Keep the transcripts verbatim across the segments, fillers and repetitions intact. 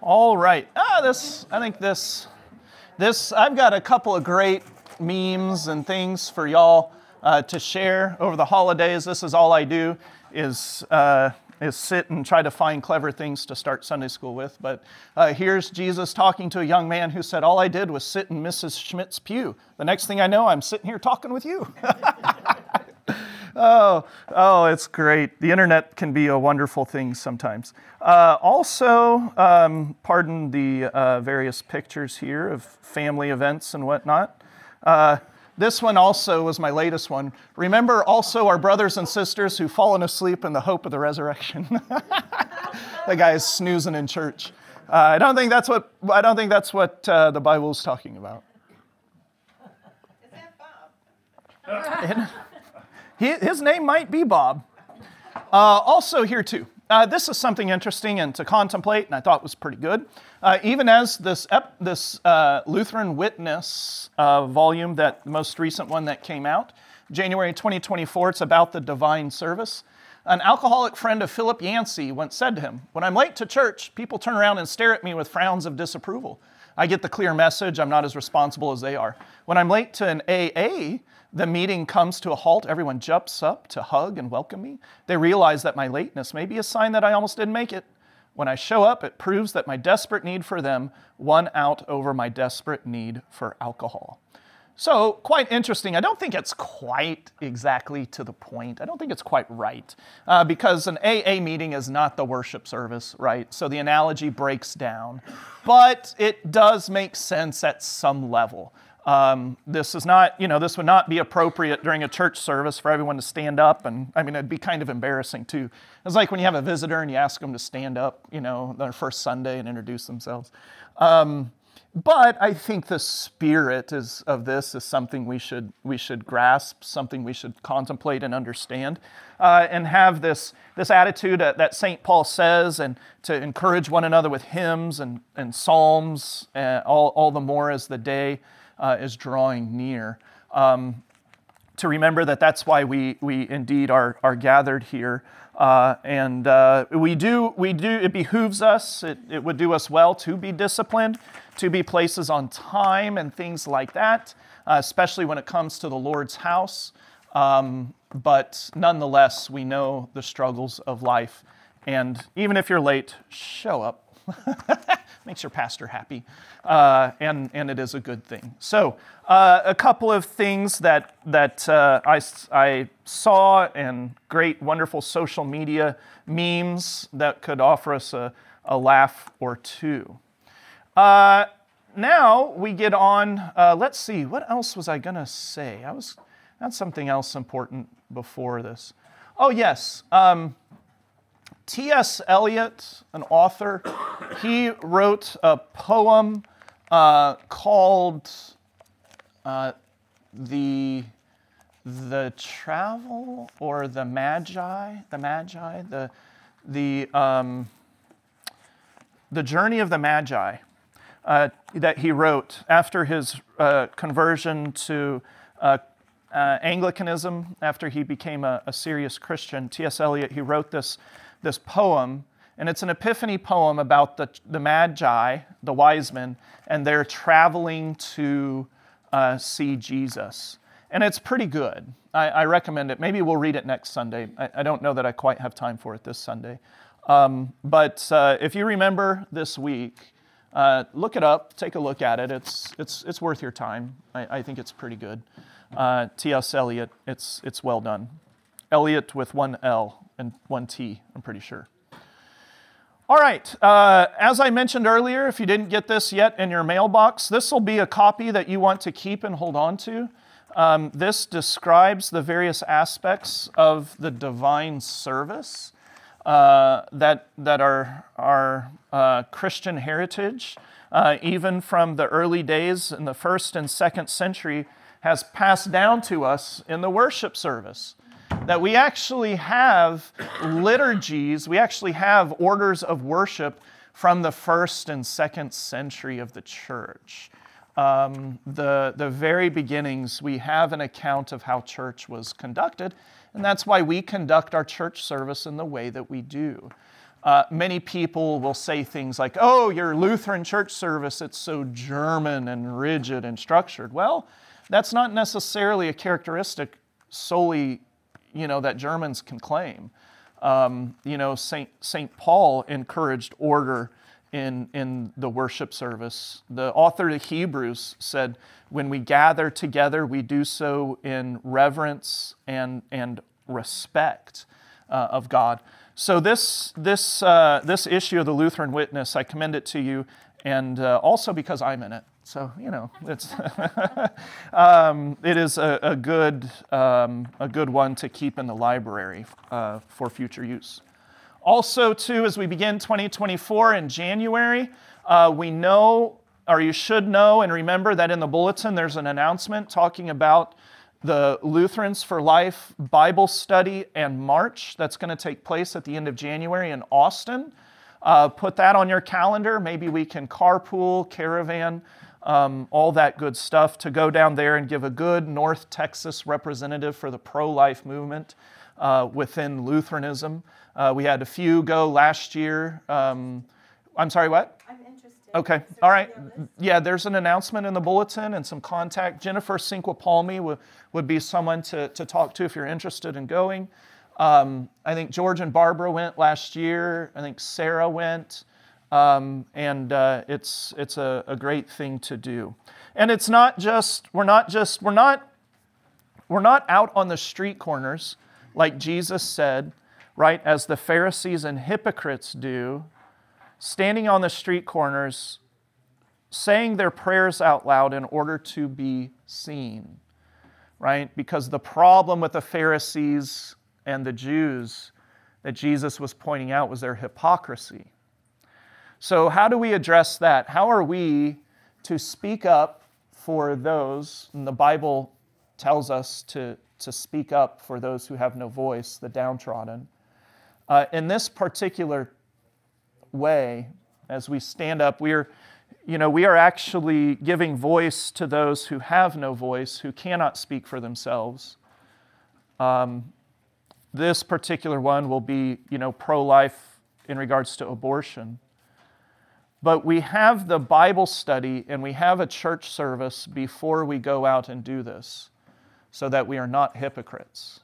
All right. Ah, this, I think this, this, I've got a couple of great memes and things for y'all uh, to share over the holidays. This is all I do is uh, is sit and try to find clever things to start Sunday school with. But uh, here's Jesus talking to a young man who said, all I did was sit in Missus Schmidt's pew. The next thing I know, I'm sitting here talking with you. Oh, oh, it's great. The internet can be a wonderful thing sometimes. Uh, also, um, pardon the uh, various pictures here of family events and whatnot. Uh, this one also was my latest one. Remember also our brothers and sisters who've fallen asleep in the hope of the resurrection. The guy's snoozing in church. Uh, I don't think that's what I don't think that's what uh, the Bible's talking about. Is that Bob? And, his name might be Bob. Uh, also here too, uh, this is something interesting and to contemplate, and I thought was pretty good. Uh, even as this ep- this uh, Lutheran Witness uh, volume, that most recent one that came out, January twenty twenty-four, it's about the divine service. An alcoholic friend of Philip Yancey once said to him, "When I'm late to church, people turn around and stare at me with frowns of disapproval. I get the clear message, I'm not as responsible as they are. When I'm late to an A A, the meeting comes to a halt. Everyone jumps up to hug and welcome me. They realize that my lateness may be a sign that I almost didn't make it. When I show up, it proves that my desperate need for them won out over my desperate need for alcohol." So, quite interesting. I don't think it's quite exactly to the point. I don't think it's quite right, uh, because an A A meeting is not the worship service, right? So the analogy breaks down. But it does make sense at some level. Um, this is not, you know, this would not be appropriate during a church service for everyone to stand up, and I mean, it'd be kind of embarrassing too. It's like when you have a visitor and you ask them to stand up, you know, their first Sunday and introduce themselves. Um, but I think the spirit is, of this is something we should we should grasp, something we should contemplate and understand, uh, and have this this attitude that, that Saint Paul says, and to encourage one another with hymns and, and psalms, uh, all, all the more as the day Uh, is drawing near. Um, to remember that that's why we we indeed are are gathered here, uh, and uh, we do we do it behooves us. It, it would do us well to be disciplined, to be places on time and things like that, uh, especially when it comes to the Lord's house. Um, but nonetheless, we know the struggles of life, and even if you're late, show up. Makes your pastor happy, uh, and, and it is a good thing. So uh, a couple of things that, that uh, I, I saw, and great, wonderful social media memes that could offer us a, a laugh or two. Uh, now we get on, uh, let's see, what else was I going to say? I was, that's something else important before this. Oh, yes. Um, T S Eliot, an author, he wrote a poem uh, called uh, the the Travel or the Magi, the Magi, the the um, the Journey of the Magi uh, that he wrote after his uh, conversion to uh, uh, Anglicanism. After he became a, a serious Christian, T S Eliot, he wrote this. this poem, and it's an epiphany poem about the, the Magi, the wise men, and they're traveling to uh, see Jesus. And it's pretty good. I, I recommend it. Maybe we'll read it next Sunday. I, I don't know that I quite have time for it this Sunday. Um, but uh, if you remember this week, uh, look it up, take a look at it. It's it's it's worth your time. I, I think it's pretty good. Uh, T S Eliot, it's it's well done. Eliot with one L and one T, I'm pretty sure. All right, uh, as I mentioned earlier, if you didn't get this yet in your mailbox, this will be a copy that you want to keep and hold on to. Um, this describes the various aspects of the divine service uh, that, that are our uh, Christian heritage, uh, even from the early days in the first and second century, has passed down to us in the worship service. That we actually have liturgies, we actually have orders of worship from the first and second century of the church. Um, the, the very beginnings, we have an account of how church was conducted, and that's why we conduct our church service in the way that we do. Uh, many people will say things like, oh, your Lutheran church service, it's so German and rigid and structured. Well, that's not necessarily a characteristic solely, you know, that Germans can claim. Um, you know, Saint Saint Paul encouraged order in, in the worship service. The author of Hebrews said, when we gather together, we do so in reverence and, and respect uh, of God. So this this uh, this issue of the Lutheran Witness, I commend it to you, and uh, also because I'm in it. So you know, it's um, it is a, a good um, a good one to keep in the library uh, for future use. Also, too, as we begin twenty twenty-four in January, uh, we know, or you should know, and remember that in the bulletin there's an announcement talking about the Lutherans for Life Bible Study and March that's going to take place at the end of January in Austin. Uh, put that on your calendar. Maybe we can carpool, caravan, um, all that good stuff to go down there and give a good North Texas representative for the pro-life movement uh, within Lutheranism. Uh, we had a few go last year. Um, I'm sorry, what? I'm interested. Okay, all right. Yeah, there's an announcement in the bulletin and some contact. Jennifer Sinquapalmi would, would be someone to, to talk to if you're interested in going. Um, I think George and Barbara went last year. I think Sarah went. Um, and uh, it's it's a, a great thing to do. And it's not just, we're not just, we're not, we're not out on the street corners like Jesus said, right, as the Pharisees and hypocrites do, standing on the street corners, saying their prayers out loud in order to be seen, right? Because the problem with the Pharisees and the Jews that Jesus was pointing out was their hypocrisy. So how do we address that? How are we to speak up for those, and the Bible tells us to, to speak up for those who have no voice, the downtrodden. Uh, in this particular way, as we stand up, we are, you know, we are actually giving voice to those who have no voice, who cannot speak for themselves. Um, this particular one will be, you know, pro-life in regards to abortion. But we have the Bible study and we have a church service before we go out and do this, so that we are not hypocrites.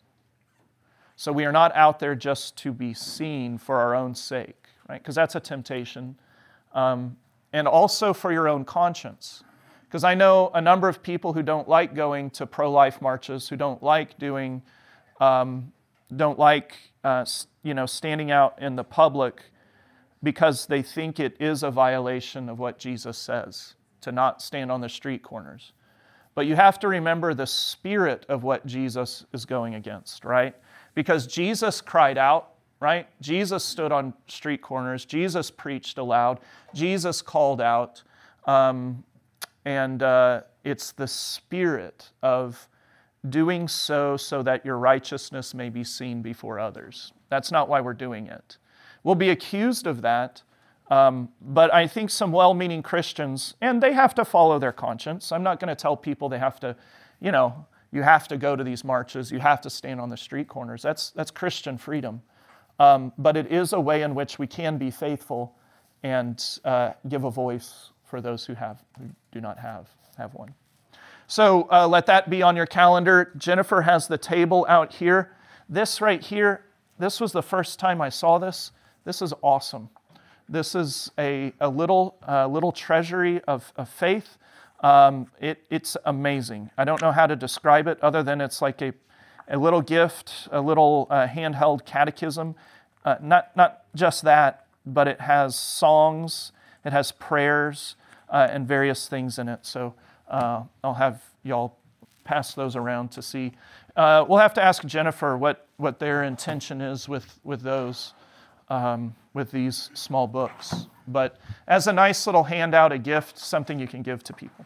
So we are not out there just to be seen for our own sake. Right? Because that's a temptation. Um, and also for your own conscience. Because I know a number of people who don't like going to pro-life marches, who don't like doing, um, don't like, uh, you know, standing out in the public because they think it is a violation of what Jesus says, to not stand on the street corners. But you have to remember the spirit of what Jesus is going against, right? Because Jesus cried out, right? Jesus stood on street corners. Jesus preached aloud. Jesus called out. Um, and uh, it's the spirit of doing so so that your righteousness may be seen before others. That's not why we're doing it. We'll be accused of that, um, but I think some well-meaning Christians, and they have to follow their conscience. I'm not going to tell people they have to, you know, you have to go to these marches, you have to stand on the street corners. That's, that's Christian freedom. Um, but it is a way in which we can be faithful and uh, give a voice for those who have who do not have, have one. So uh, let that be on your calendar. Jennifer has the table out here. This right here, this was the first time I saw this. This is awesome. This is a, a little uh, little treasury of, of faith. Um, it, it's amazing. I don't know how to describe it other than it's like a a little gift, a little uh, handheld catechism. Uh, not not just that, but it has songs, it has prayers, uh, and various things in it. So uh, I'll have y'all pass those around to see. Uh, we'll have to ask Jennifer what, what their intention is with, with those, um, with these small books. But as a nice little handout, a gift, something you can give to people.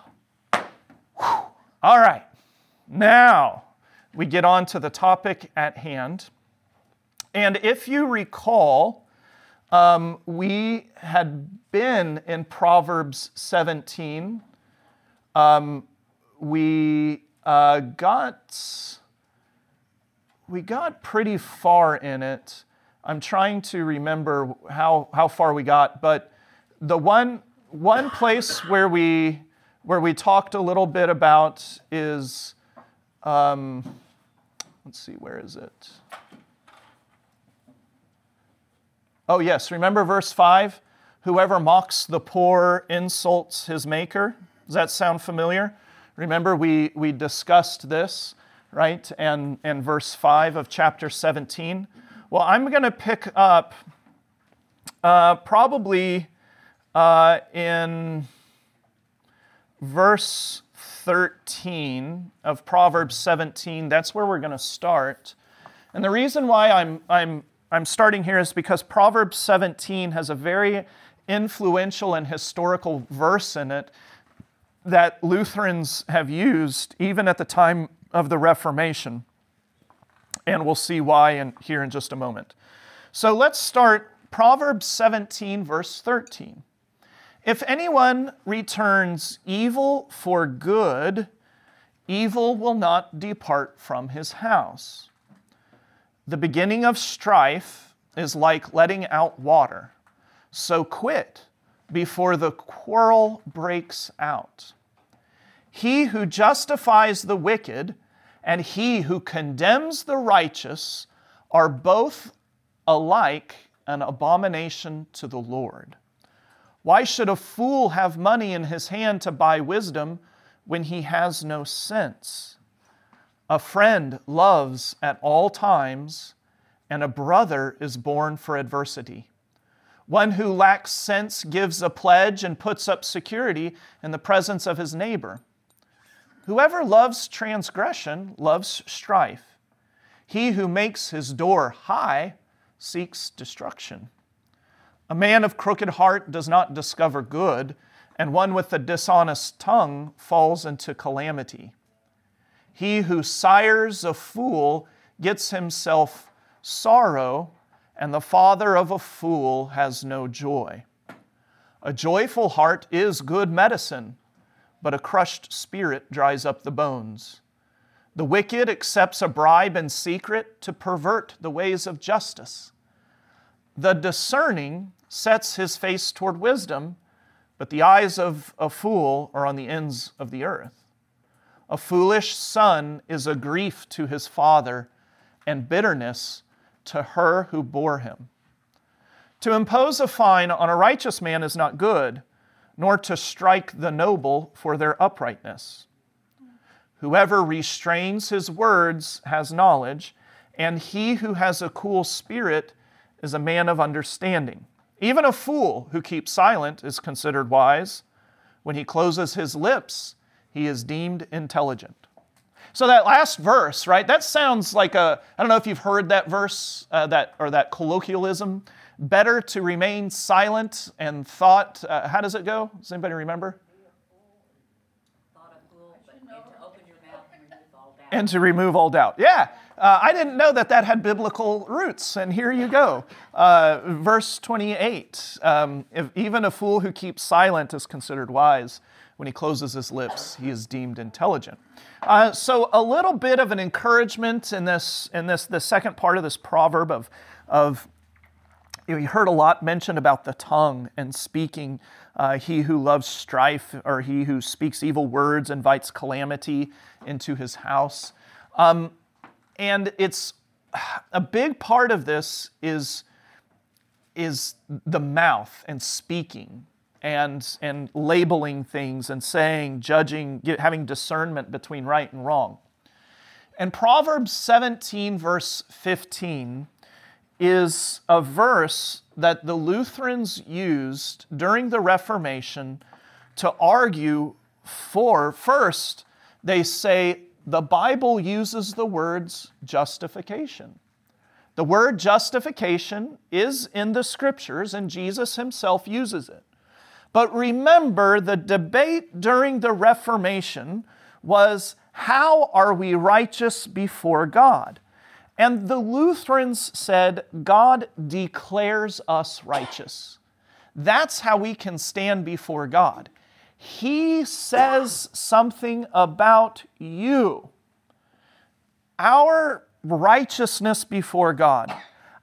Whew. All right, now we get on to the topic at hand. And if you recall, um, we had been in Proverbs seventeen. Um, we uh, got we got pretty far in it. I'm trying to remember how, how far we got, but the one one place where we where we talked a little bit about is, um, let's see, where is it? Oh yes, remember verse five? Whoever mocks the poor insults his maker. Does that sound familiar? Remember we, we discussed this, right? And, and verse five of chapter seventeen. Well, I'm going to pick up uh, probably uh, in verse thirteen of Proverbs seventeen. That's where we're going to start. And the reason why I'm, I'm, I'm starting here is because Proverbs seventeen has a very influential and historical verse in it that Lutherans have used even at the time of the Reformation. And we'll see why in, here in just a moment. So let's start Proverbs seventeen, verse thirteen. If anyone returns evil for good, evil will not depart from his house. The beginning of strife is like letting out water. So quit before the quarrel breaks out. He who justifies the wicked and he who condemns the righteous are both alike an abomination to the Lord. Why should a fool have money in his hand to buy wisdom when he has no sense? A friend loves at all times, and a brother is born for adversity. One who lacks sense gives a pledge and puts up security in the presence of his neighbor. Whoever loves transgression loves strife. He who makes his door high seeks destruction. A man of crooked heart does not discover good, and one with a dishonest tongue falls into calamity. He who sires a fool gets himself sorrow, and the father of a fool has no joy. A joyful heart is good medicine, but a crushed spirit dries up the bones. The wicked accepts a bribe in secret to pervert the ways of justice. The discerning sets his face toward wisdom, but the eyes of a fool are on the ends of the earth. A foolish son is a grief to his father, and bitterness to her who bore him. To impose a fine on a righteous man is not good, nor to strike the noble for their uprightness. Whoever restrains his words has knowledge, and he who has a cool spirit is a man of understanding. Even a fool who keeps silent is considered wise. When he closes his lips, he is deemed intelligent. So that last verse, right, that sounds like a, I don't know if you've heard that verse, uh, that or that colloquialism, better to remain silent and thought, uh, how does it go? Does anybody remember? Thought a fool, but and to open your mouth and remove all doubt. And to remove all doubt. Yeah, uh, I didn't know that that had biblical roots, and here you go. Uh, verse twenty-eight, um, if even a fool who keeps silent is considered wise. When he closes his lips, he is deemed intelligent. Uh, so a little bit of an encouragement in this, in this, the second part of this proverb of, of you know, you heard a lot mentioned about the tongue and speaking. Uh, he who loves strife, or he who speaks evil words invites calamity into his house. Um, and it's a big part of this is, is the mouth and speaking. And, and labeling things and saying, judging, having discernment between right and wrong. And Proverbs seventeen, verse fifteen, is a verse that the Lutherans used during the Reformation to argue for, first, they say the Bible uses the words justification. The word justification is in the Scriptures, and Jesus himself uses it. But remember, the debate during the Reformation was, how are we righteous before God? And the Lutherans said, God declares us righteous. That's how we can stand before God. He says something about you. Our righteousness before God,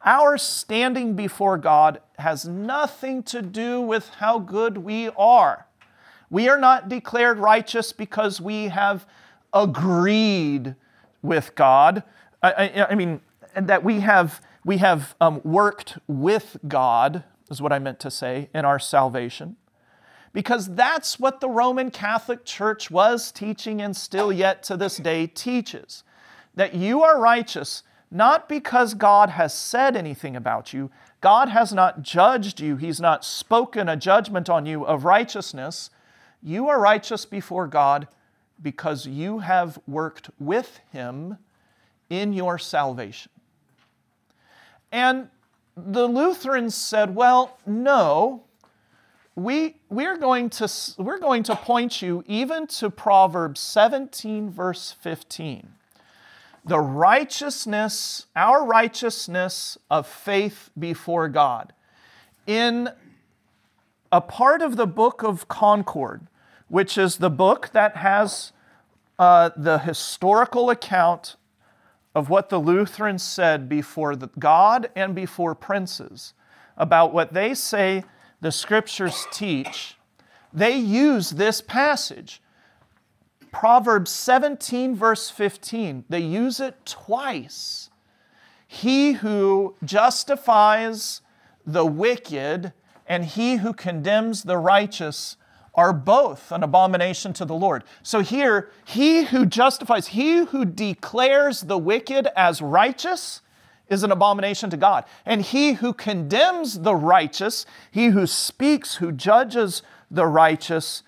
Our standing before God has nothing to do with how good we are. We are not declared righteous because we have agreed with God. I, I, I mean, that we have, we have um, worked with God, is what I meant to say, in our salvation. Because that's what the Roman Catholic Church was teaching and still yet to this day teaches. That you are righteous not because God has said anything about you. God has not judged you. He's not spoken a judgment on you of righteousness. You are righteous before God because you have worked with Him in your salvation. And the Lutherans said, well, no, we, we're, going to, we're going to point you even to Proverbs seventeen, verse fifteen. The righteousness, our righteousness of faith before God. In a part of the Book of Concord, which is the book that has uh, the historical account of what the Lutherans said before the God and before princes, about what they say the Scriptures teach, they use this passage. Proverbs seventeen, verse fifteen, they use it twice. He who justifies the wicked and he who condemns the righteous are both an abomination to the Lord. So here, he who justifies, he who declares the wicked as righteous is an abomination to God. And he who condemns the righteous, he who speaks, who judges the righteous,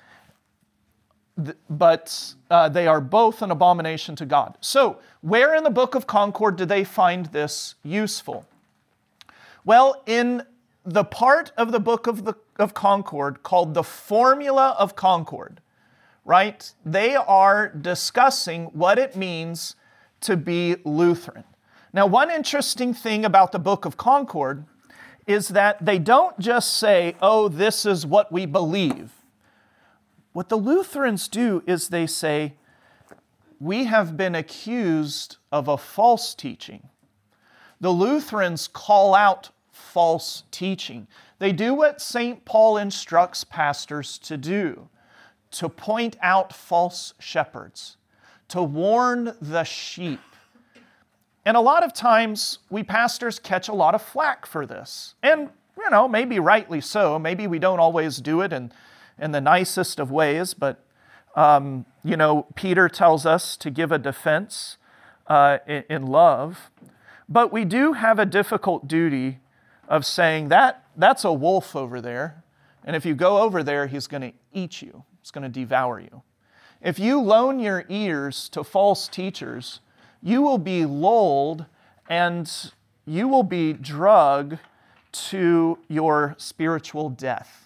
but uh, they are both an abomination to God. So, where in the Book of Concord do they find this useful? Well, in the part of the Book of, the, of Concord called the Formula of Concord, right? They are discussing what it means to be Lutheran. Now, one interesting thing about the Book of Concord is that they don't just say, oh, this is what we believe. What the Lutherans do is they say, we have been accused of a false teaching. The Lutherans call out false teaching. They do what Saint Paul instructs pastors to do, to point out false shepherds, to warn the sheep. And a lot of times, we pastors catch a lot of flack for this. And, you know, maybe rightly so. Maybe we don't always do it in, in the nicest of ways, but, um, you know, Peter tells us to give a defense uh, in, in love. But we do have a difficult duty of saying that that's a wolf over there, and if you go over there, he's going to eat you. He's going to devour you. If you loan your ears to false teachers, you will be lulled and you will be drugged to your spiritual death.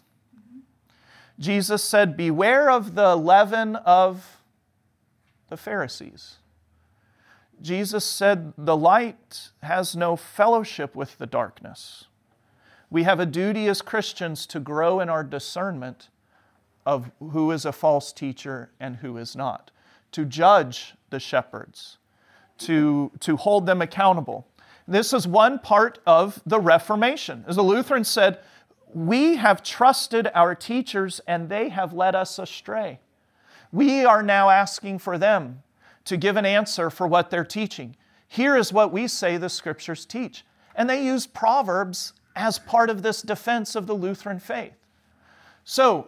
Jesus said, beware of the leaven of the Pharisees. Jesus said, the light has no fellowship with the darkness. We have a duty as Christians to grow in our discernment of who is a false teacher and who is not, to judge the shepherds, to, to hold them accountable. This is one part of the Reformation. As the Lutherans said, we have trusted our teachers and they have led us astray. We are now asking for them to give an answer for what they're teaching. Here is what we say the Scriptures teach. And they use Proverbs as part of this defense of the Lutheran faith. So,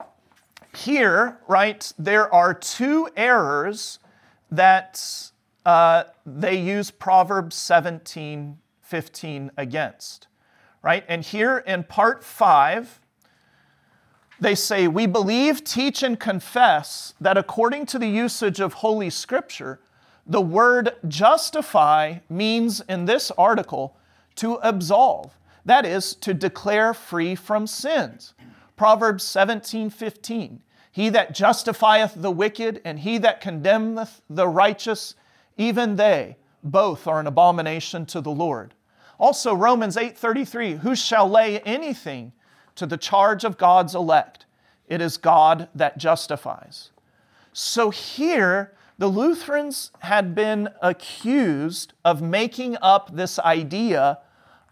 here, right, there are two errors that uh, they use Proverbs seventeen fifteen against, right? And here in part five, they say, we believe, teach, and confess that according to the usage of Holy Scripture, the word justify means in this article to absolve. That is, to declare free from sins. Proverbs seventeen fifteen. He that justifieth the wicked and he that condemneth the righteous, even they, both are an abomination to the Lord. Also Romans eight thirty-three. Who shall lay anything to the charge of God's elect? It is God that justifies. So here, the Lutherans had been accused of making up this idea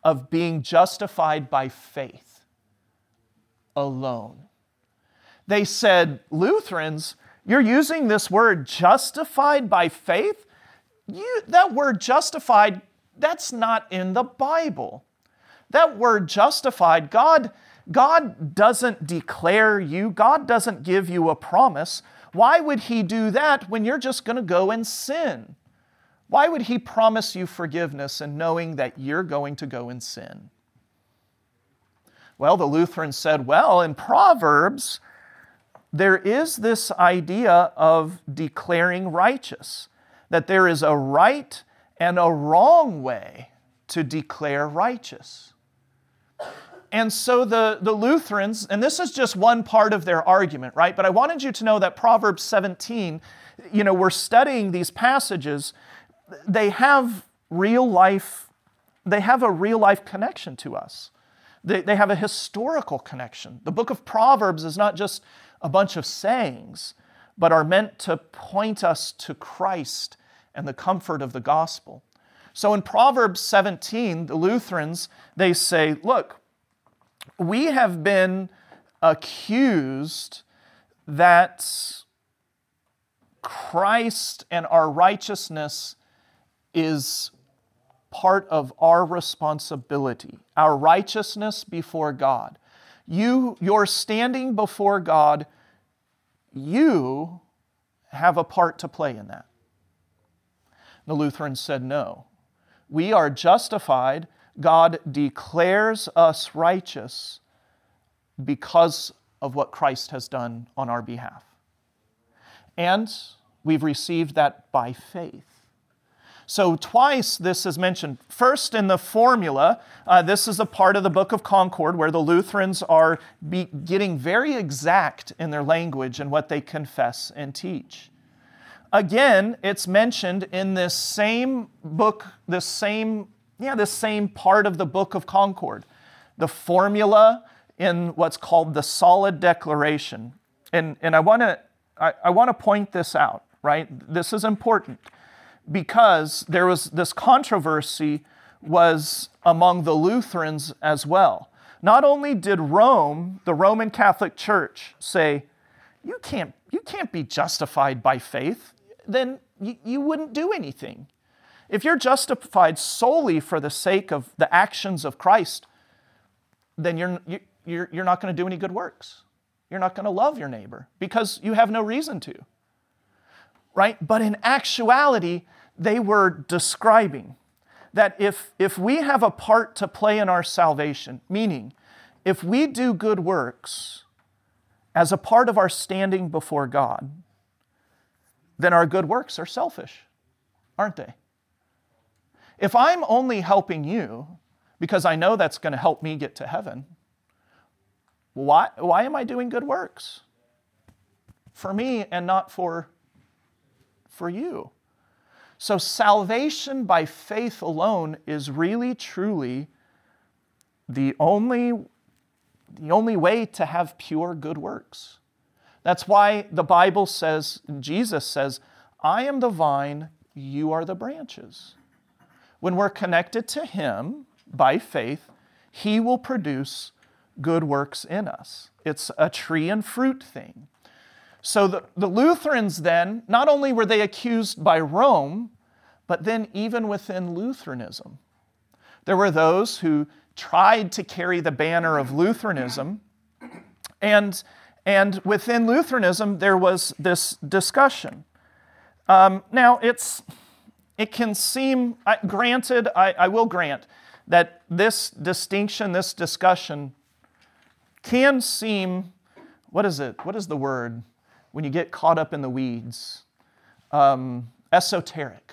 of being justified by faith alone. They said, Lutherans, you're using this word justified by faith? You, that word justified, that's not in the Bible. That word justified, God, God doesn't declare you. God doesn't give you a promise. Why would He do that when you're just going to go and sin? Why would He promise you forgiveness and knowing that you're going to go and sin? Well, the Lutherans said, well, in Proverbs, there is this idea of declaring righteous, that there is a right and a wrong way to declare righteous. And so the, the Lutherans, and this is just one part of their argument, right? But I wanted you to know that Proverbs seventeen, you know, we're studying these passages, they have real life, they have a real life connection to us. They, they have a historical connection. The book of Proverbs is not just a bunch of sayings, but are meant to point us to Christ and the comfort of the gospel. So in Proverbs seventeen, the Lutherans, they say, look, we have been accused that Christ and our righteousness is part of our responsibility, our righteousness before God. You, you're standing before God, you have a part to play in that. The Lutherans said, no. We are justified. God declares us righteous because of what Christ has done on our behalf. And we've received that by faith. So twice this is mentioned. First in the formula, uh, this is a part of the Book of Concord where the Lutherans are be getting very exact in their language and what they confess and teach. Again, it's mentioned in this same book, this same, yeah, this same part of the Book of Concord. The formula in what's called the Solid Declaration. And, and I want to I, I want to point this out, right? This is important because there was this controversy was among the Lutherans as well. Not only did Rome, the Roman Catholic Church, say, you can't, you can't be justified by faith, then you, you wouldn't do anything. If you're justified solely for the sake of the actions of Christ, then you're, you, you're, you're not going to do any good works. You're not going to love your neighbor because you have no reason to. Right? But in actuality, they were describing that if, if we have a part to play in our salvation, meaning if we do good works as a part of our standing before God, then our good works are selfish, aren't they? If I'm only helping you because I know that's going to help me get to heaven, why, why am I doing good works? For me and not for, for you. So salvation by faith alone is really, truly the only, the only way to have pure good works. That's why the Bible says, Jesus says, I am the vine, you are the branches. When we're connected to Him by faith, He will produce good works in us. It's a tree and fruit thing. So the, the Lutherans then, not only were they accused by Rome, but then even within Lutheranism, there were those who tried to carry the banner of Lutheranism, and, and within Lutheranism there was this discussion. Um, now, it's, it can seem, I, granted, I, I will grant, that this distinction, this discussion can seem, what is it? What is the word when you get caught up in the weeds? Um, esoteric.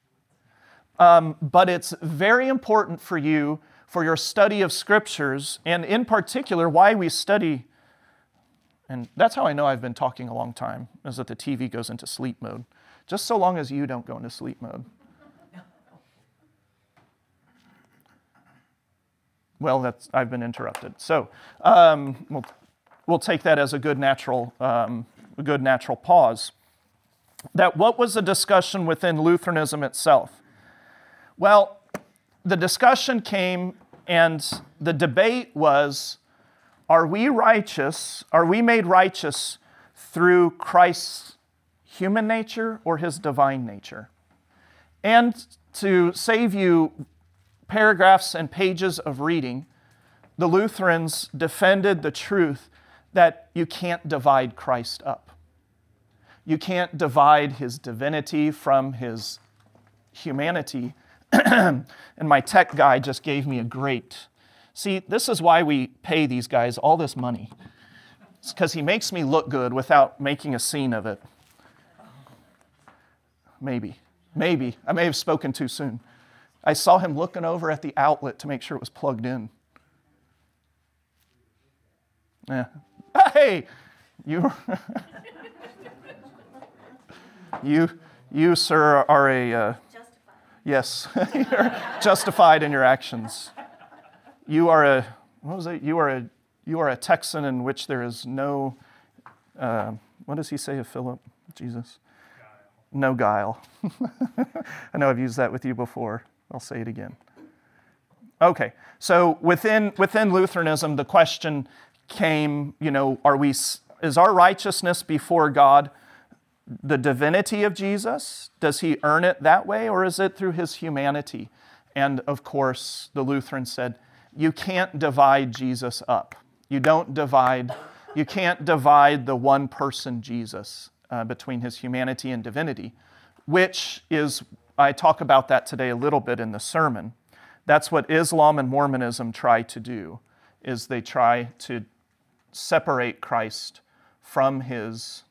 Um, but it's very important for you, for your study of scriptures, and in particular, why we study, and that's how I know I've been talking a long time, is that the T V goes into sleep mode. Just so long as you don't go into sleep mode. Well, that's, I've been interrupted. So um, we'll, we'll take that as a good natural, um, a good natural pause. That what was the discussion within Lutheranism itself? Well, the discussion came, And the debate was, are we righteous, are we made righteous through Christ's human nature or his divine nature? And to save you paragraphs and pages of reading, the Lutherans defended the truth that you can't divide Christ up. You can't divide his divinity from his humanity. And my tech guy just gave me a great... See, this is why we pay these guys all this money. It's because he makes me look good without making a scene of it. Maybe. Maybe. I may have spoken too soon. I saw him looking over at the outlet to make sure it was plugged in. Yeah. Hey! You, you, you, sir, are a... Uh, Justified. yes, you're justified in your actions. You are a, what was it? You are a, you are a Texan in which there is no, uh, what does he say of Philip, Jesus? Guile. No guile. I know I've used that with you before. I'll say it again. Okay, so within within Lutheranism, the question came, you know, are we, is our righteousness before God the divinity of Jesus? Does he earn it that way, or is it through his humanity? And of course, the Lutherans said, you can't divide Jesus up. You don't divide, you can't divide the one person Jesus uh, between his humanity and divinity, which is, I talk about that today a little bit in the sermon. That's what Islam and Mormonism try to do, is they try to separate Christ from his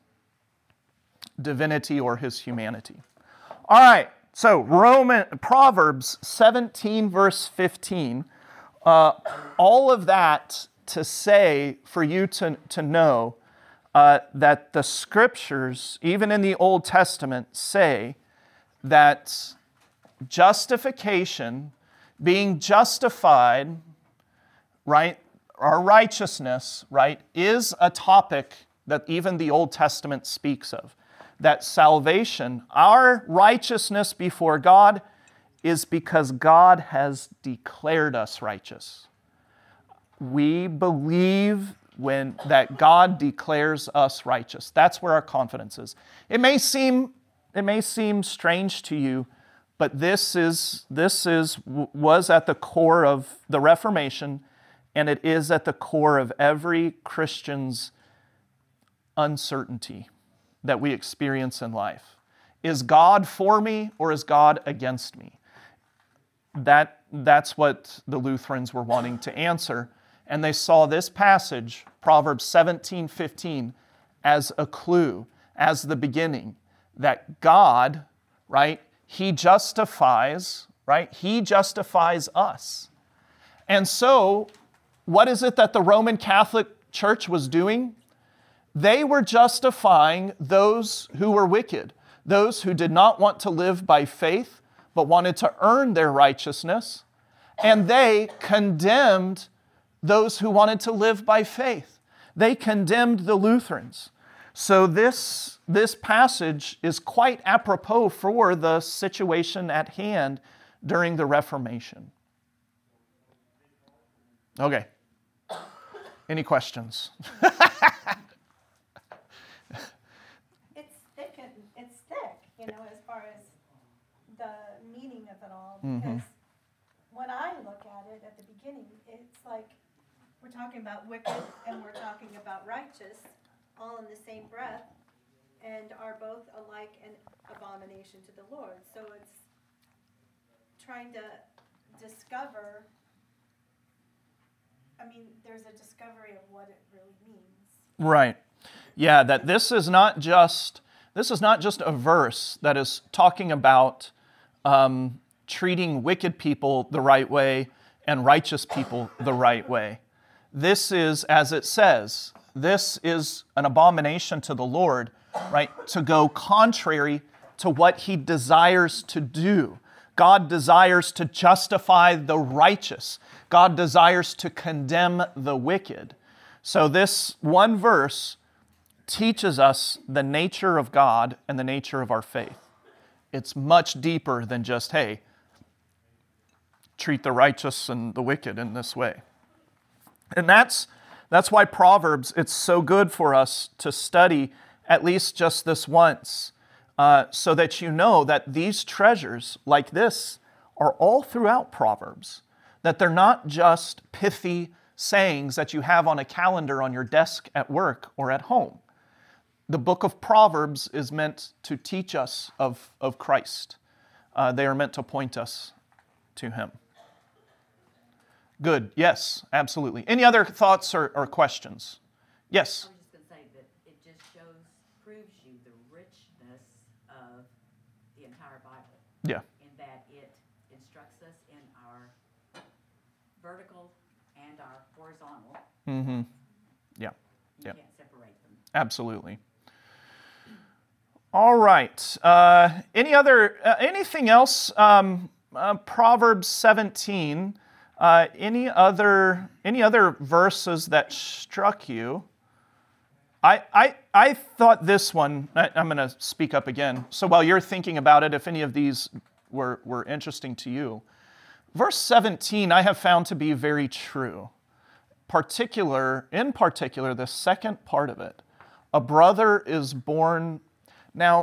divinity or his humanity. All right, so Roman Proverbs seventeen, verse fifteen. Uh, all of that to say, for you to, to know uh, that the scriptures, even in the Old Testament, say that justification, being justified, right, our righteousness, right, is a topic that even the Old Testament speaks of. That salvation, our righteousness before God, is because God has declared us righteous. We believe when that God declares us righteous. That's where our confidence is. It may seem, it may seem strange to you, but this is this is was at the core of the Reformation, and it is at the core of every Christian's uncertainty that we experience in life. Is God for me or is God against me? That, that's what the Lutherans were wanting to answer. And they saw this passage, Proverbs seventeen fifteen, as a clue, as the beginning, that God, right, he justifies, right, he justifies us. And so, what is it that the Roman Catholic Church was doing? They were justifying those who were wicked, those who did not want to live by faith, but wanted to earn their righteousness, and they condemned those who wanted to live by faith. They condemned the Lutherans. So this, this passage is quite apropos for the situation at hand during the Reformation. Okay. Any questions? It's thick and it's thick, you know, as far as the meaning of it all. Mhm. Because when I look at it at the beginning, it's like we're talking about wicked and we're talking about righteous, all in the same breath, and are both alike an abomination to the Lord. So it's trying to discover. I mean, there's a discovery of what it really means. Right. Yeah, that this is not just this is not just a verse that is talking about um, treating wicked people the right way and righteous people the right way. This is, as it says, this is an abomination to the Lord, right? To go contrary to what he desires to do. God desires to justify the righteous. God desires to condemn the wicked. So this one verse teaches us the nature of God and the nature of our faith. It's much deeper than just, hey, treat the righteous and the wicked in this way. And that's that's why Proverbs, it's so good for us to study at least just this once, uh, so that you know that these treasures like this are all throughout Proverbs, that they're not just pithy sayings that you have on a calendar on your desk at work or at home. The book of Proverbs is meant to teach us of, of Christ. Uh, they are meant to point us to Him. Good. Yes, absolutely. Any other thoughts or, or questions? Yes? I was just going to say that it just shows, proves you the richness of the entire Bible. Yeah. In that it instructs us in our vertical and our horizontal. Mm-hmm. Yeah. You Yeah. can't separate them. Absolutely. All right. Uh, any other, uh, anything else? Um, uh, Proverbs seventeen. Uh, any other, any other verses that struck you? I, I, I thought this one. I, I'm going to speak up again. So while you're thinking about it, if any of these were were interesting to you, verse seventeen I have found to be very true. Particular, in particular, the second part of it. A brother is born. Now,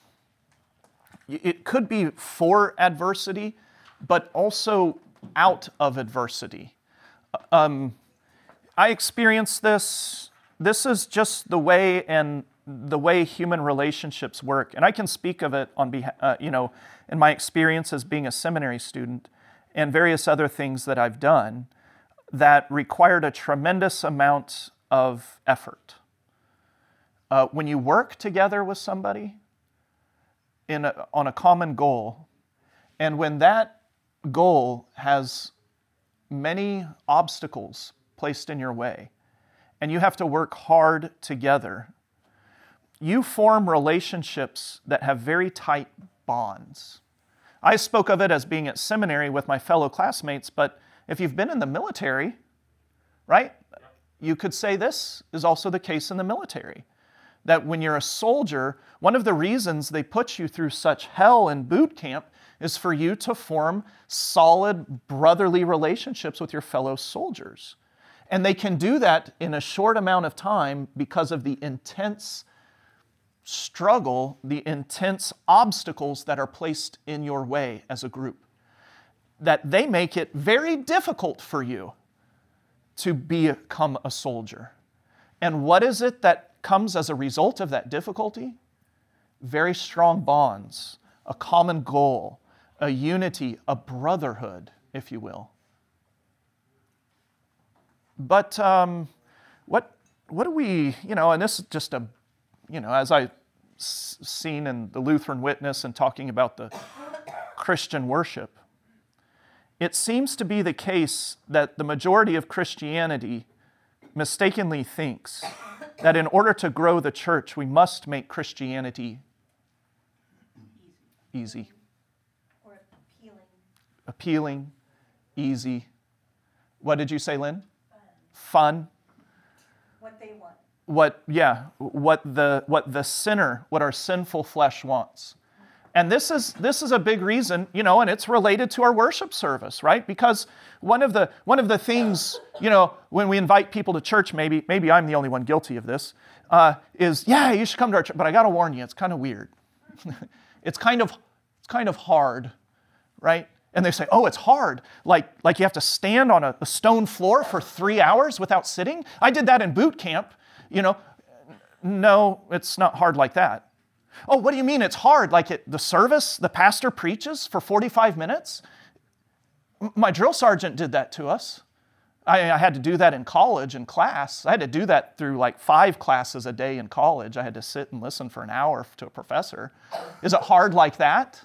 it could be for adversity, but also out of adversity. Um, I experienced this. This is just the way and the way human relationships work, and I can speak of it on behalf, uh, you know, in my experience as being a seminary student and various other things that I've done that required a tremendous amount of effort. Uh, when you work together with somebody in a, on a common goal, and when that goal has many obstacles placed in your way, and you have to work hard together, you form relationships that have very tight bonds. I spoke of it as being at seminary with my fellow classmates, but if you've been in the military, right, you could say this is also the case in the military. That when you're a soldier, one of the reasons they put you through such hell in boot camp is for you to form solid brotherly relationships with your fellow soldiers. And they can do that in a short amount of time because of the intense struggle, the intense obstacles that are placed in your way as a group. That they make it very difficult for you to become a soldier. And what is it that comes as a result of that difficulty? Very strong bonds, a common goal, a unity, a brotherhood, if you will. But um, what what do we, you know, and this is just a, you know, as I've seen in the Lutheran Witness and talking about the Christian worship, it seems to be the case that the majority of Christianity mistakenly thinks that in order to grow the church, we must make Christianity easy. Or appealing. Appealing, easy. What did you say, Lynn? Fun. What they want. What, yeah, what the what the sinner, what our sinful flesh wants. And this is this is a big reason, you know, and it's related to our worship service, right? Because one of the one of the things, you know, when we invite people to church, maybe maybe I'm the only one guilty of this, uh, is yeah, you should come to our church, but I got to warn you, it's kind of weird. it's kind of it's kind of hard, right? And they say, oh, it's hard, like like you have to stand on a, a stone floor for three hours without sitting. I did that in boot camp, you know. No, it's not hard like that. Oh, what do you mean it's hard? Like it, the service, the pastor preaches for forty-five minutes? My drill sergeant did that to us. I, I had to do that in college in class. I had to do that through like five classes a day in college. I had to sit and listen for an hour to a professor. Is it hard like that?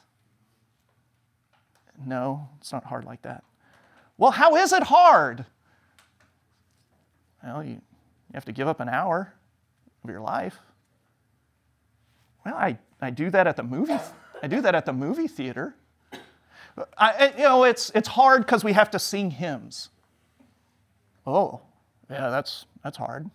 No, it's not hard like that. Well, how is it hard? Well, you, you have to give up an hour of your life. Well, I, I do that at the movie. I do that at the movie theater. I, you know, it's it's hard because we have to sing hymns. Oh, yeah, that's that's hard.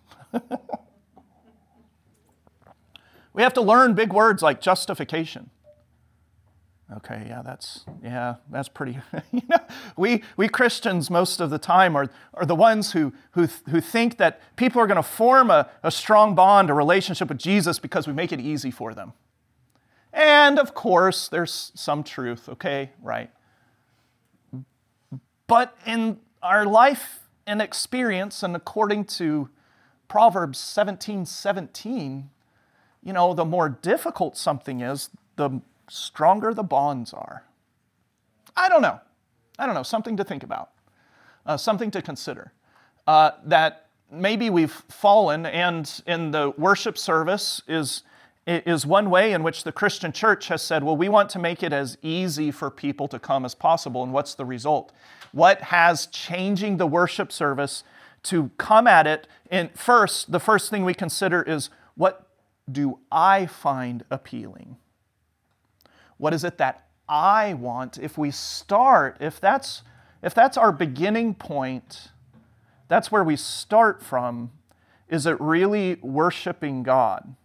We have to learn big words like justification. Okay, yeah, that's yeah, that's pretty. You know, we we Christians most of the time are are the ones who who who think that people are going to form a, a strong bond, a relationship with Jesus because we make it easy for them. And of course, there's some truth. Okay, right. But in our life and experience, and according to Proverbs seventeen seventeen, you know, the more difficult something is, the stronger the bonds are. I don't know. I don't know. Something to think about. Uh, something to consider. Uh, that maybe we've fallen, and in the worship service is, is one way in which the Christian church has said, well, we want to make it as easy for people to come as possible. And what's the result? What has changing the worship service to come at it? And first, the first thing we consider is, what do I find appealing? What is it that I want? If we start, if that's if that's our beginning point, that's where we start from, is it really worshiping God?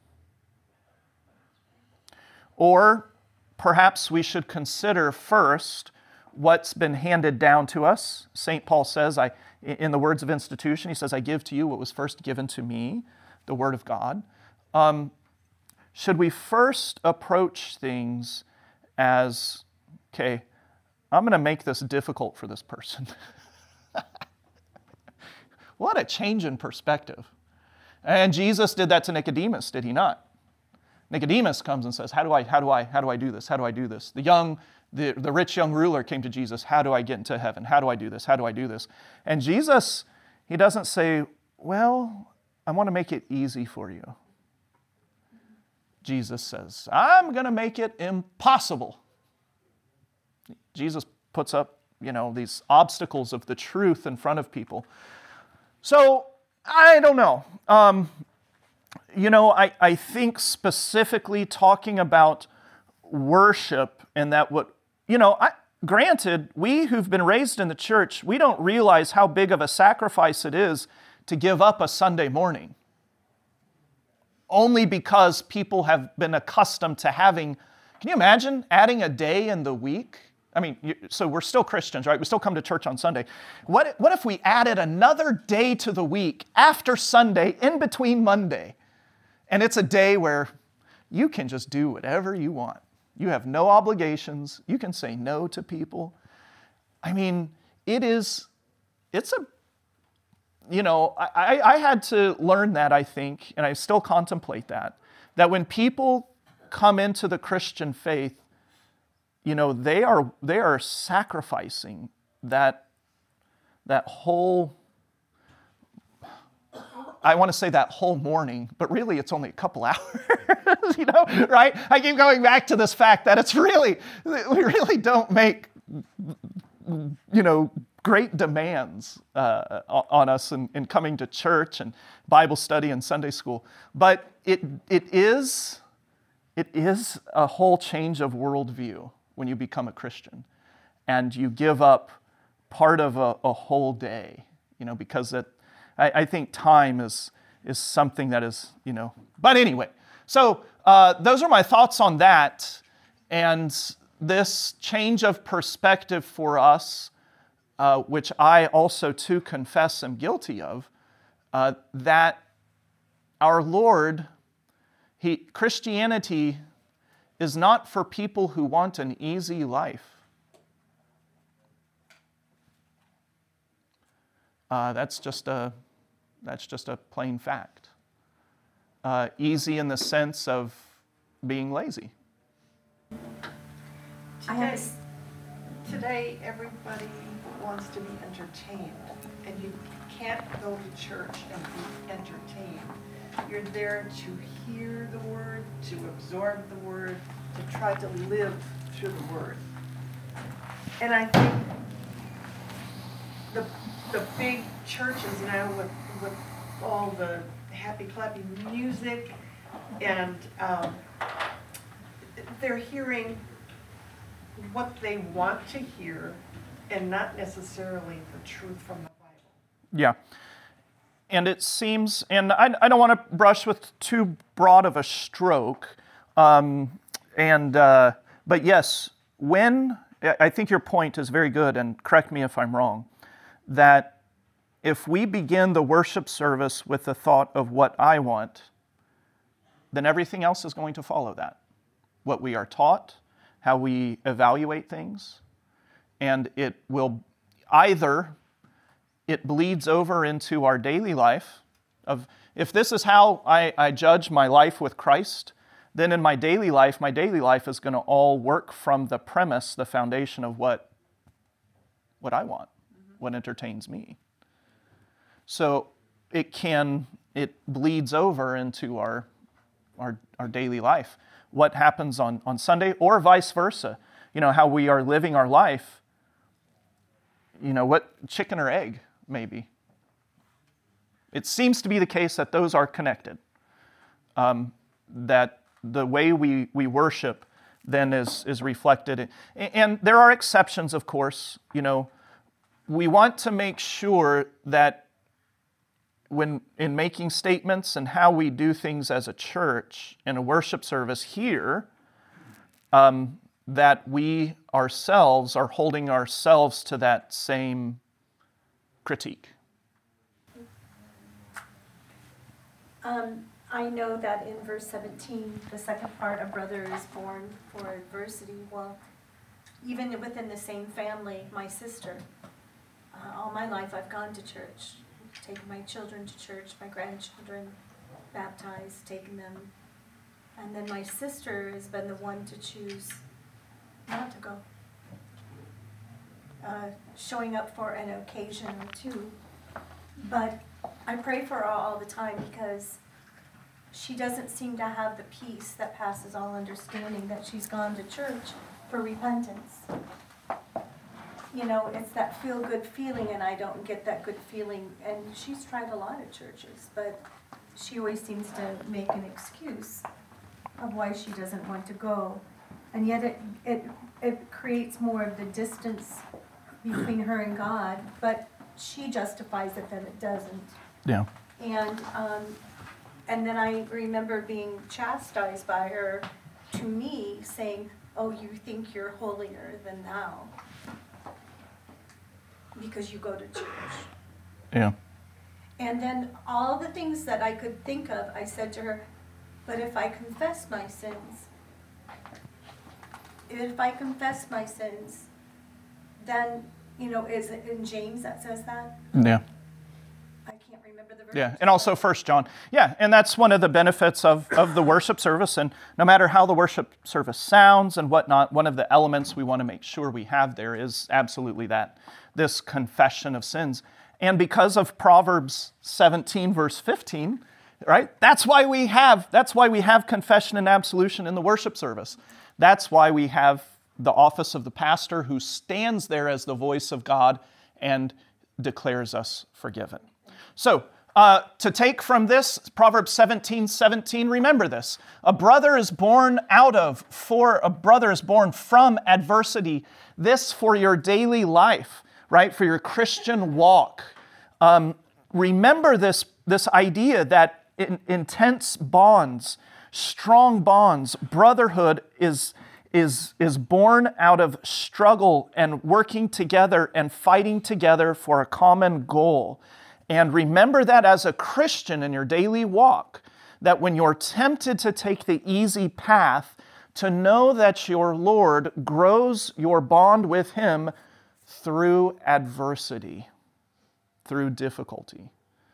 Or perhaps we should consider first what's been handed down to us. Saint Paul says, I, in the words of institution, he says, I give to you what was first given to me, the Word of God. Um, should we first approach things as, okay, I'm going to make this difficult for this person? What a change in perspective. And Jesus did that to Nicodemus, did he not? Nicodemus comes and says, how do I, how do I, how do I do this? How do I do this? The young, the, the rich young ruler came to Jesus, how do I get into heaven? How do I do this? How do I do this? And Jesus, he doesn't say, well, I want to make it easy for you. Jesus says, I'm going to make it impossible. Jesus puts up, you know, these obstacles of the truth in front of people. So, I don't know. Um, you know, I, I think specifically talking about worship and that what, you know, I, granted, we who've been raised in the church, we don't realize how big of a sacrifice it is to give up a Sunday morning. Only because people have been accustomed to having, can you imagine adding a day in the week? I mean, so we're still Christians, right? We still come to church on Sunday. What, what if we added another day to the week after Sunday, in between Monday? And it's a day where you can just do whatever you want. You have no obligations. You can say no to people. I mean, it is, it's a, you know, I, I had to learn that, I think, and I still contemplate that, that when people come into the Christian faith, you know, they are they are sacrificing that, that whole, I want to say that whole morning, but really it's only a couple hours, you know, right? I keep going back to this fact that it's really, we really don't make, you know, great demands uh, on us in, in coming to church and Bible study and Sunday school. But it it is it is a whole change of worldview when you become a Christian, and you give up part of a, a whole day, you know, because it, I, I think time is is something that is, you know. But anyway, so uh, those are my thoughts on that, and this change of perspective for us. Uh, which I also too confess am guilty of, uh, that our Lord, he, Christianity is not for people who want an easy life. Uh, that's just a that's just a plain fact. Uh, easy in the sense of being lazy. Today, today everybody wants to be entertained, and you can't go to church and be entertained. You're there to hear the word, to absorb the word, to try to live through the word. And I think the the big churches now with with all the happy clappy music, and um, they're hearing what they want to hear, and not necessarily the truth from the Bible. Yeah. And it seems, and I, I don't want to brush with too broad of a stroke, um, and uh, but yes, when, I think your point is very good, and correct me if I'm wrong, that if we begin the worship service with the thought of what I want, then everything else is going to follow that. What we are taught, how we evaluate things, and it will either, it bleeds over into our daily life of, if this is how I, I judge my life with Christ, then in my daily life, my daily life is going to all work from the premise, the foundation of what, what I want, mm-hmm. what entertains me. So it can, it bleeds over into our, our, our daily life. What happens on, on Sunday, or vice versa. You know, how we are living our life, you know, what, chicken or egg, maybe. It seems to be the case that those are connected. Um, that the way we, we worship then is, is reflected. In, and there are exceptions, of course. You know, we want to make sure that when in making statements and how we do things as a church in a worship service here, um, that we ourselves are holding ourselves to that same critique. Um, I know that in verse seventeen, the second part, a brother is born for adversity. Well, even within the same family, my sister, uh, all my life I've gone to church, taken my children to church, my grandchildren baptized, taken them. And then my sister has been the one to choose not to go. Uh, showing up for an occasion or two. But I pray for her all the time because she doesn't seem to have the peace that passes all understanding, that she's gone to church for repentance. You know, it's that feel-good feeling, and I don't get that good feeling. And she's tried a lot of churches, but she always seems to make an excuse of why she doesn't want to go. And yet it it it creates more of the distance between her and God, but she justifies it that it doesn't. Yeah. And um, and then I remember being chastised by her, to me, saying, "Oh, you think you're holier than thou because you go to church." Yeah. And then all the things that I could think of, I said to her, "But if I confess my sins, if I confess my sins, then," you know, is it in James that says that? Yeah. I can't remember the verse. Yeah, and also First John. Yeah, and that's one of the benefits of, of the worship service. And no matter how the worship service sounds and whatnot, one of the elements we want to make sure we have there is absolutely that, this confession of sins. And because of Proverbs seventeen, verse fifteen, right? That's why we have, that's why we have confession and absolution in the worship service. That's why we have the office of the pastor who stands there as the voice of God and declares us forgiven. So, uh, to take from this, Proverbs seventeen seventeen, remember this. A brother is born out of, for a brother is born from adversity. This for your daily life, right? For your Christian walk. Um, remember this, this idea that in, intense bonds, strong bonds, brotherhood is is is born out of struggle and working together and fighting together for a common goal. And remember that as a Christian in your daily walk, that when you're tempted to take the easy path, to know that your Lord grows your bond with Him through adversity, through difficulty.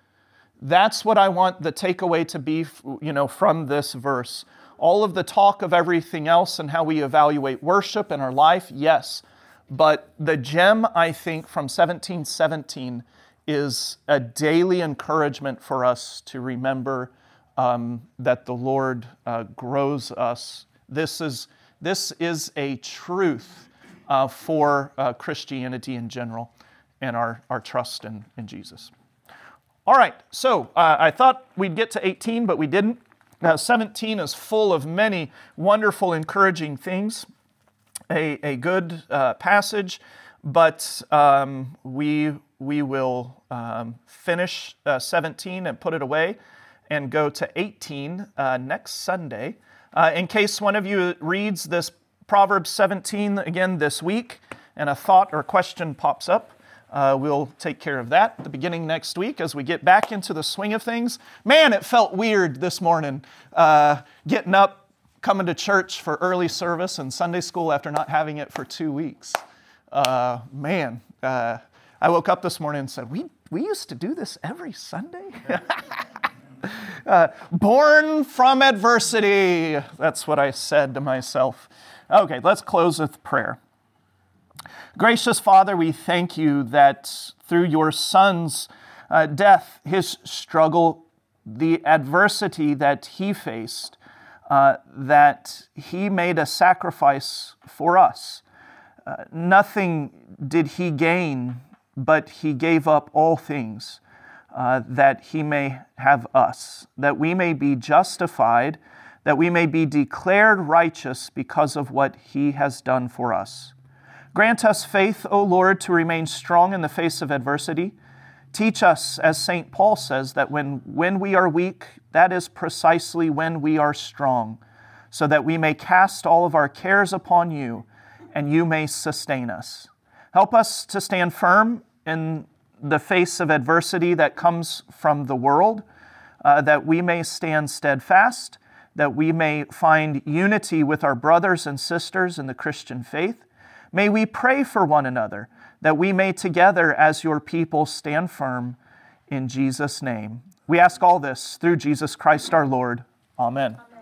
That's what I want the takeaway to be, you know, from this verse. All of the talk of everything else and how we evaluate worship in our life, yes. But the gem, I think, from seventeen seventeen is a daily encouragement for us to remember um, that the Lord uh, grows us. This is, this is a truth uh, for uh, Christianity in general and our, our trust in, in Jesus. All right, so uh, I thought we'd get to eighteen, but we didn't. Now, seventeen is full of many wonderful, encouraging things. A, a good uh, passage, but um, we, we will um, finish uh, seventeen and put it away and go to eighteen uh, next Sunday. Uh, in case one of you reads this Proverbs seventeen again this week, and a thought or question pops up, uh, we'll take care of that at the beginning next week as we get back into the swing of things. Man, it felt weird this morning, uh, getting up, coming to church for early service and Sunday school after not having it for two weeks. Uh, man, uh, I woke up this morning and said, we, we used to do this every Sunday? uh, born from adversity. That's what I said to myself. Okay, let's close with prayer. Gracious Father, we thank you that through your Son's uh, death, his struggle, the adversity that he faced, uh, that he made a sacrifice for us. Uh, nothing did he gain, but he gave up all things uh, that he may have us, that we may be justified, that we may be declared righteous because of what he has done for us. Grant us faith, O Lord, to remain strong in the face of adversity. Teach us, as Saint Paul says, that when, when we are weak, that is precisely when we are strong, so that we may cast all of our cares upon you, and you may sustain us. Help us to stand firm in the face of adversity that comes from the world, uh, that we may stand steadfast, that we may find unity with our brothers and sisters in the Christian faith. May we pray for one another, that we may together as your people stand firm in Jesus' name. We ask all this through Jesus Christ our Lord. Amen. Amen.